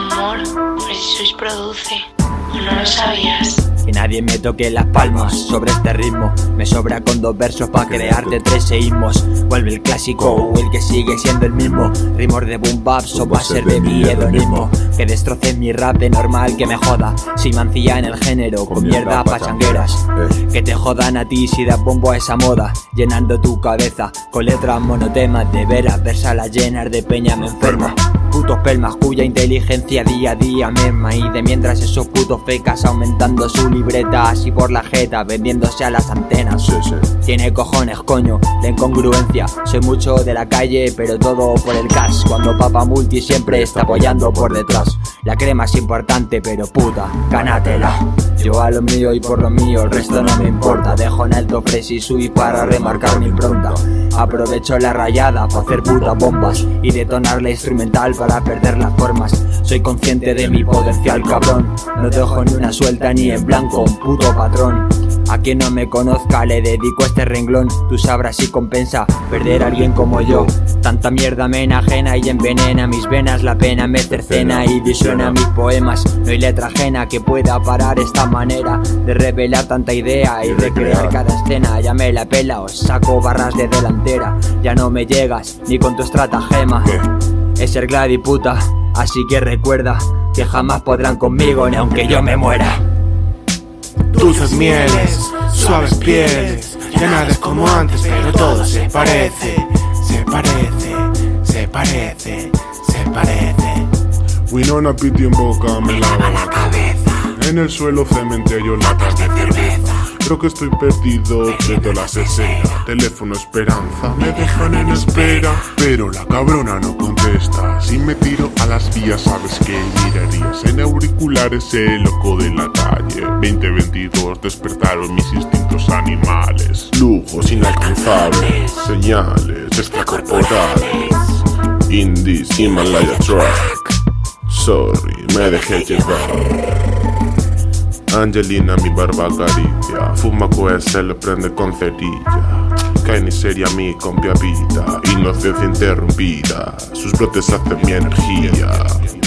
Amor, Precious produce, ¿o no lo sabías? Que nadie me toque las palmas sobre este ritmo. Me sobra con 2 versos pa' crearte 3 seísmos. Vuelve el clásico o el que sigue siendo el mismo. Rimor de boom bap, so va a ser de mi hedonismo. Que destroces mi rap de normal que me joda. Si mancilla en el género con mierda pachangueras. Que te jodan a ti si das bombo a esa moda. Llenando tu cabeza con letras monotemas de veras. Versalas llenas de peña me enferma. Putos pelmas cuya inteligencia día a día merma. Y de mientras esos putos fecas aumentando su libreta así por la jeta, vendiéndose a las antenas. Tiene cojones, coño, la incongruencia. Soy mucho de la calle, pero todo por el cash. Cuando Papa Multi siempre está apoyando por detrás. La crema es importante, pero puta, gánatela. Yo a lo mío y por lo mío, el resto no me importa. Dejo en alto Fresh y Sui para remarcar mi impronta. Aprovecho la rayada para hacer putas bombas y detonar la instrumental para perder las formas. Soy consciente de mi potencial, cabrón. No dejo ni una suelta ni en blanco, un puto patrón. A quien no me conozca le dedico este renglón. Tú sabrás si compensa perder a alguien como yo. Tanta mierda me enajena y envenena mis venas. La pena me cercena y disuena mis poemas. No hay letra ajena que pueda parar esta manera de revelar tanta idea y recrear cada escena. Ya me la pela, os saco barras de delantera. Ya no me llegas ni con tu estratagema. Es ser gladi puta, así que recuerda que jamás podrán conmigo ni aunque yo me muera. Dulces mieles, suaves pieles, ya nada es como antes, pero todo se parece, se parece, se parece, se parece. Winona Piti en boca me lava la cabeza. En el suelo cementerio latas de cerveza. Creo que estoy perdido de todas las escenas. Teléfono esperanza, me dejan en espera. Pero la cabrona no contesta. Si me tiro a las vías sabes que mirarías. En auriculares el loco de la calle. 2022 despertaron mis instintos animales. Lujos inalcanzables, señales extracorporales. In this Himalaya track. Sorry, me dejé llevar. Angelina mi barba acaricia. Fuma QS, le prende con cerilla. Cae ni seria mi compia vida. Inocencia interrumpida. Sus brotes hacen mi energía.